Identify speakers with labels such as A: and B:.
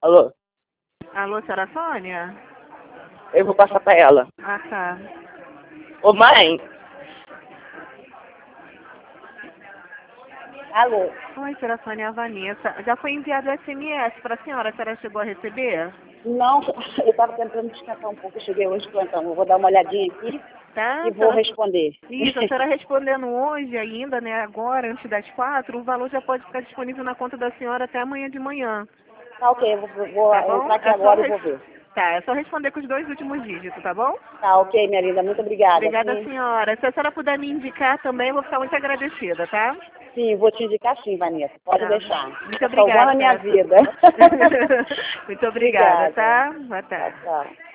A: Alô?
B: Alô, senhora Sônia?
A: Eu vou passar pra ela.
B: Ah, tá.
A: Ô, mãe! Alô?
B: Oi, senhora Sônia, é a Vanessa. Já foi enviado SMS para a senhora chegou a receber?
A: Não, eu estava tentando descansar um pouco. Eu cheguei hoje do plantão. Eu vou dar uma olhadinha aqui
B: Tá,
A: e vou responder.
B: Isso, a senhora respondendo hoje ainda, né, agora, antes das 4, o valor já pode ficar disponível na conta da senhora até amanhã de manhã.
A: Tá ok, eu vou
B: Tá bom?
A: entrar aqui agora e vou ver.
B: Tá, é só responder com os 2 últimos dígitos, tá bom?
A: Tá ok, minha linda. Muito obrigada.
B: Obrigada,
A: Sim,
B: senhora. Se a senhora puder me indicar também, eu vou ficar muito agradecida, tá?
A: sim, vou te indicar sim, Vanessa. Pode
B: Tá.
A: deixar.
B: Muito
A: Tá salvando
B: obrigada,
A: a minha
B: senhora.
A: vida.
B: Muito obrigada, tá? Boa
A: Tchau,
B: tarde.
A: tchau.